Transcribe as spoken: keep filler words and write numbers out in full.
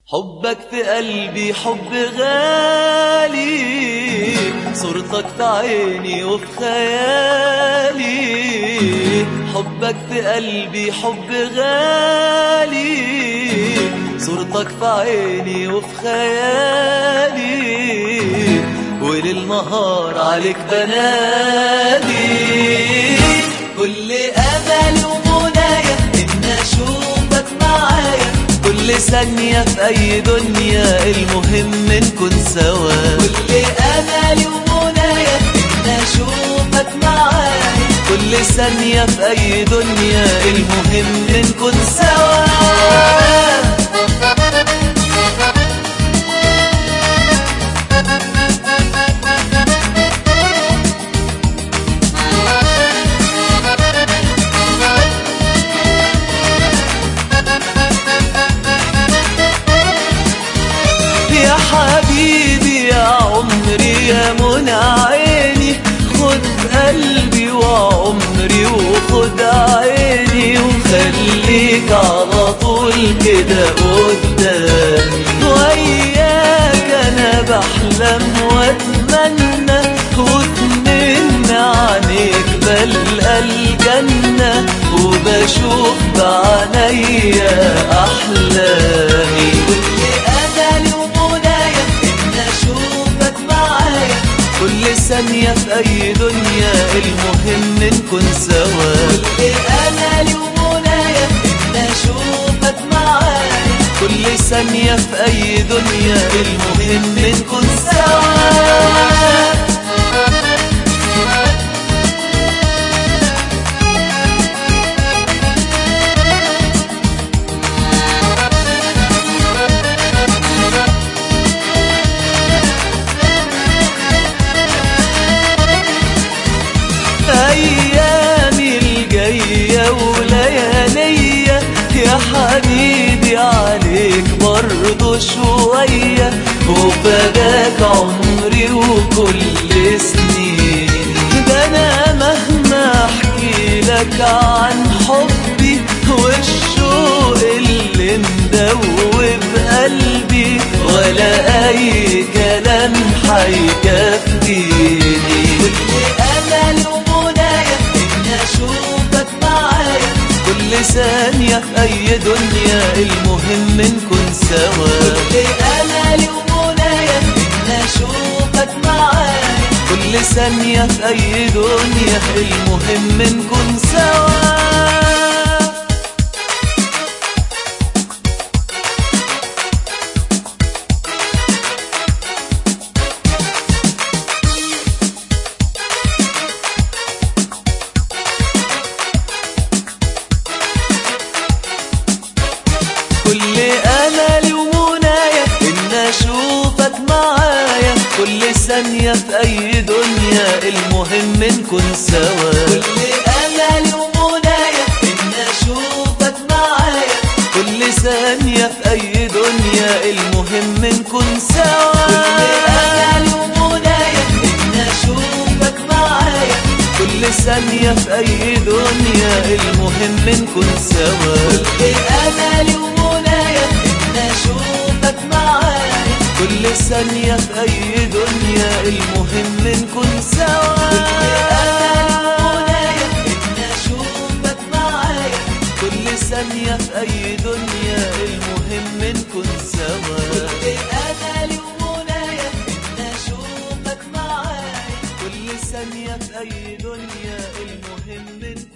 حبك في قلبي حب غالي، صورتك في عيني وفي خيالي. حبك في قلبي حب غالي، صورتك في عيني وفي خيالي. وليل نهار عليك بنادي، كل أمل ومنايا إن أشوفك معايا. كل ثانية في أي دنيا المهم نكون سوا. كل أمل ومنايا إن أشوفك معايا. كل ثانية في أي دنيا المهم نكون سوا. يا حبيبي يا عمري يا منى عيني، خد قلبي وعمري وخد عيني، وخليك على طول كده قدامي. وياك انا بحلم واتمنى، واتمنى عنيك بلقى الجنة، وبشوف بعينيا احلامي. كل ثانية في أي دنيا المهم نكون سوا. كل أملي ومنايا إن أشوفك معايا. كل ثانية في أي دنيا المهم نكون سوا. أيامي الجاية وليالية يا حبيبي عليك برضو شوية، وفداك عمري وكل سنين. ده أنا مهما أحكي لك عن حبي والشوق اللي مدوب قلبي، ولا أي كلام حيكفيني. كل ثانية في أي دنيا المهم نكون سوا. كل أملي ومنايا إن أشوفك معايا. كل ثانية في أي دنيا المهم نكون سوا. كل أملي ومنايا إن أشوفك معايا. كل ثانية في أي دنيا المهم نكون سوا. كل أملي ومنايا إن أشوفك معايا. كل ثانية في أي دنيا المهم نكون سوا. كل أملي ومنايا إن أشوفك معايا. كل ثانية في أي دنيا المهم نكون سوا. كل أملي ومنايا إن أشوفك معايا. كل ثانية في أي دنيا المهم نكون سوا. كل ثانية في أي دنيا المهم نكون سوا. كل أملي ومنايا إن أشوفك معايا. كل ثانية في أي دنيا المهم نكون سوا.